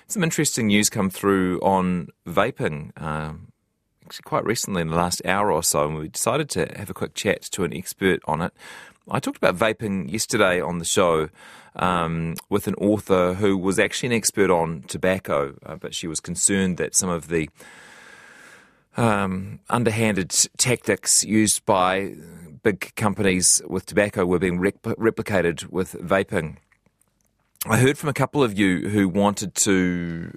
Some interesting news come through on vaping, actually quite recently in the last hour or so, and we decided to have a quick chat to an expert on it. I talked about vaping yesterday on the show with an author who was actually an expert on tobacco, but she was concerned that some of the underhanded tactics used by big companies with tobacco were being replicated with vaping. I heard from a couple of you who wanted to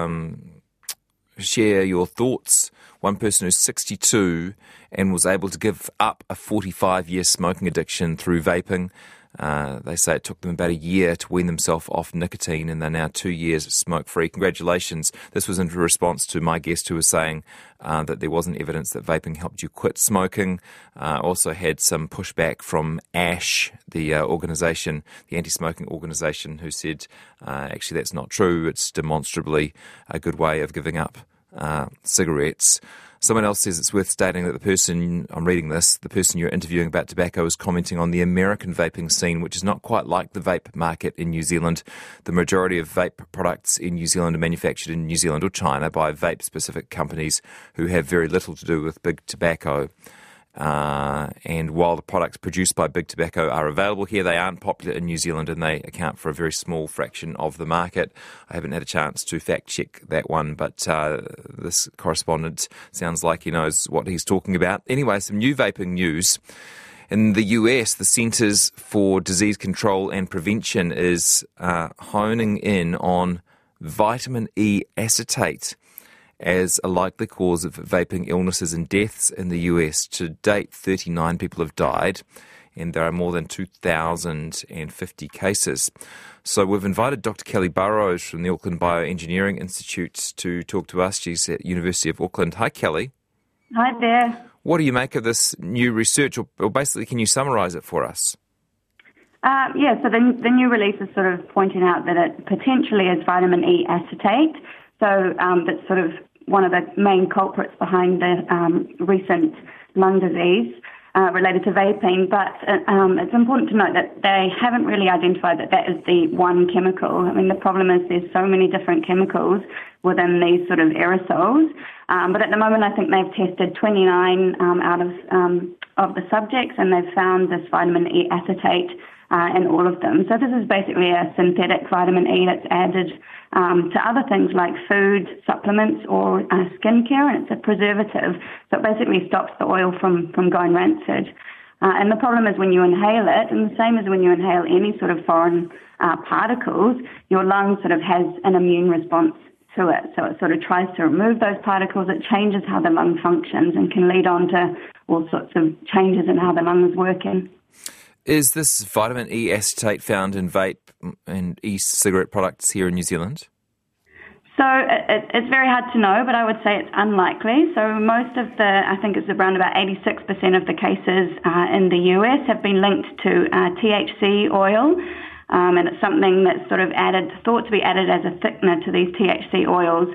share your thoughts. One person who's 62 and was able to give up a 45-year smoking addiction through vaping. They say it took them about a year to wean themselves off nicotine, and they're now 2 years smoke-free. Congratulations. This was in response to my guest who was saying that there wasn't evidence that vaping helped you quit smoking. Also had some pushback from ASH, the organisation, the anti-smoking organisation, who said, actually that's not true. It's demonstrably a good way of giving up cigarettes. Someone else says it's worth stating that the person you're interviewing about tobacco is commenting on the American vaping scene, which is not quite like the vape market in New Zealand. The majority of vape products in New Zealand are manufactured in New Zealand or China by vape-specific companies who have very little to do with big tobacco. And while the products produced by big tobacco are available here, they aren't popular in New Zealand and they account for a very small fraction of the market. I haven't had a chance to fact check that one, but this correspondent sounds like he knows what he's talking about. Anyway, some new vaping news. In the US, the Centers for Disease Control and Prevention is honing in on vitamin E acetate as a likely cause of vaping illnesses and deaths in the US. To date, 39 people have died, and there are more than 2,050 cases. So we've invited Dr. Kelly Burrows from the Auckland Bioengineering Institute to talk to us. She's at University of Auckland. Hi, Kelly. Hi there. What do you make of this new research, or basically can you summarise it for us? So the new release is sort of pointing out that it potentially is vitamin E acetate. So that's sort of one of the main culprits behind the recent lung disease related to vaping. But it's important to note that they haven't really identified that is the one chemical. I mean, the problem is there's so many different chemicals within these sort of aerosols. But at the moment, I think they've tested 29 out of the subjects, and they've found this vitamin E acetate in all of them. So this is basically a synthetic vitamin E that's added to other things like food, supplements, or skincare, and it's a preservative. So it basically stops the oil from going rancid. And the problem is when you inhale it, and the same as when you inhale any sort of foreign particles, your lung sort of has an immune response to it. So it sort of tries to remove those particles. It changes how the lung functions and can lead on to all sorts of changes in how the lung is working. Is this vitamin E acetate found in vape and e-cigarette products here in New Zealand? So it's very hard to know, but I would say it's unlikely. So most of I think it's around about 86% of the cases in the US have been linked to THC oil, and it's something that's sort of thought to be added as a thickener to these THC oils.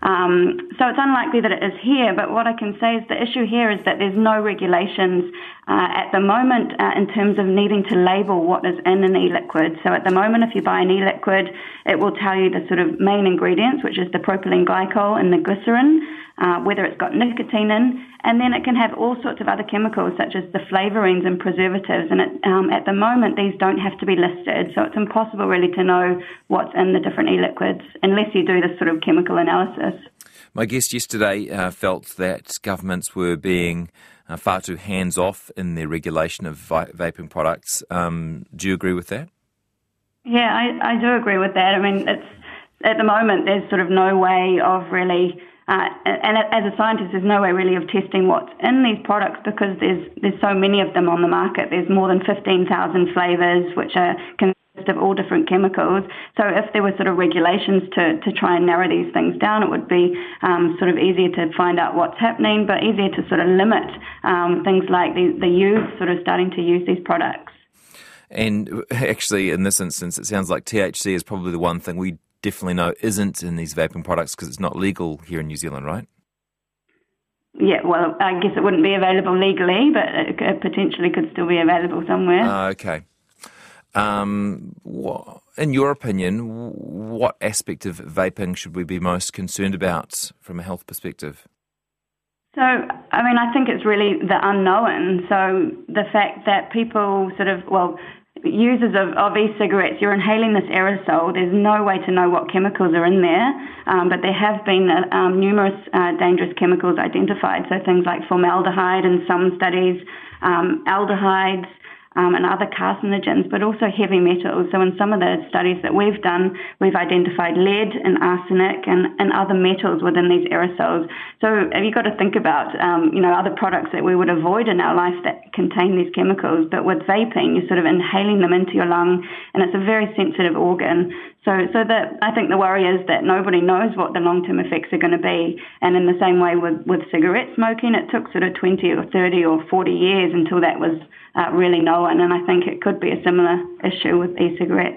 So it's unlikely that it is here, but what I can say is the issue here is that there's no regulations at the moment in terms of needing to label what is in an e-liquid. So at the moment, if you buy an e-liquid, it will tell you the sort of main ingredients, which is the propylene glycol and the glycerin, whether it's got nicotine in, and then it can have all sorts of other chemicals such as the flavorings and preservatives. And at the moment, these don't have to be listed, so it's impossible really to know what's in the different e-liquids unless you do this sort of chemical analysis. My guest yesterday felt that governments were being far too hands-off in their regulation of vaping products. Do you agree with that? Yeah, I do agree with that. I mean, it's at the moment there's sort of no way of really, and as a scientist, there's no way really of testing what's in these products because there's so many of them on the market. There's more than 15,000 flavours, which are consist of all different chemicals. So if there were sort of regulations to try and narrow these things down, it would be sort of easier to find out what's happening, but easier to sort of limit things like the youth sort of starting to use these products. And actually, in this instance, it sounds like THC is probably the one thing we definitely know isn't in these vaping products because it's not legal here in New Zealand, right? Yeah, well, I guess it wouldn't be available legally, but it potentially could still be available somewhere. Okay. In your opinion, what aspect of vaping should we be most concerned about from a health perspective? So, I think it's really the unknown. So the fact that people users of e-cigarettes, you're inhaling this aerosol. There's no way to know what chemicals are in there, but there have been numerous dangerous chemicals identified. So things like formaldehyde in some studies, aldehydes, and other carcinogens, but also heavy metals. So in some of the studies that we've done, we've identified lead and arsenic and other metals within these aerosols. So you've got to think about, other products that we would avoid in our life that contain these chemicals. But with vaping, you're sort of inhaling them into your lung, and it's a very sensitive organ. So that I think the worry is that nobody knows what the long-term effects are going to be. And in the same way with cigarette smoking, it took sort of 20 or 30 or 40 years until that was really known. And I think it could be a similar issue with e-cigarettes.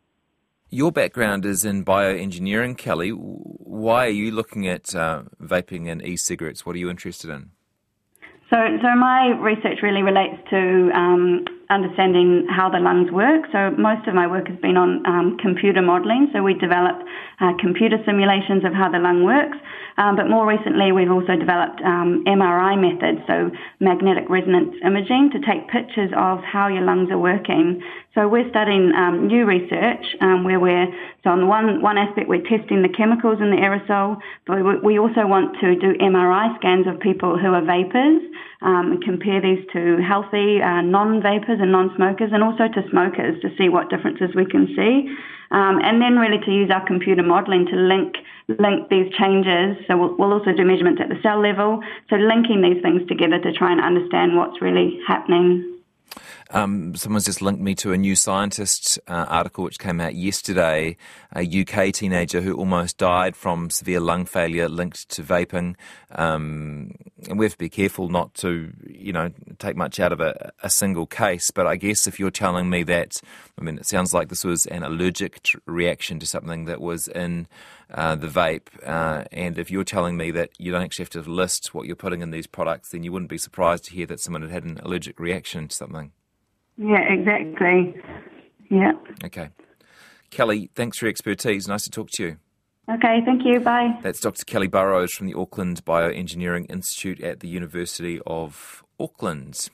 Your background is in bioengineering, Kelly. Why are you looking at vaping and e-cigarettes? What are you interested in? So my research really relates to understanding how the lungs work. So most of my work has been on computer modelling. So we develop computer simulations of how the lung works. But more recently, we've also developed MRI methods, so magnetic resonance imaging, to take pictures of how your lungs are working. So we're studying new research so on the one aspect, we're testing the chemicals in the aerosol, but we also want to do MRI scans of people who are vapers, and compare these to healthy non-vapers and non-smokers, and also to smokers to see what differences we can see. And then really to use our computer modelling to link these changes. So we'll also do measurements at the cell level. So linking these things together to try and understand what's really happening. Someone's just linked me to a New Scientist article which came out yesterday, a UK teenager who almost died from severe lung failure linked to vaping. And we have to be careful not to, take much out of a single case. But I guess if you're telling me that, it sounds like this was an allergic reaction to something that was in the vape. And if you're telling me that you don't actually have to list what you're putting in these products, then you wouldn't be surprised to hear that someone had an allergic reaction to something. Yeah, exactly. Yeah. Okay. Kelly, thanks for your expertise. Nice to talk to you. Okay, thank you. Bye. That's Dr. Kelly Burrows from the Auckland Bioengineering Institute at the University of Auckland.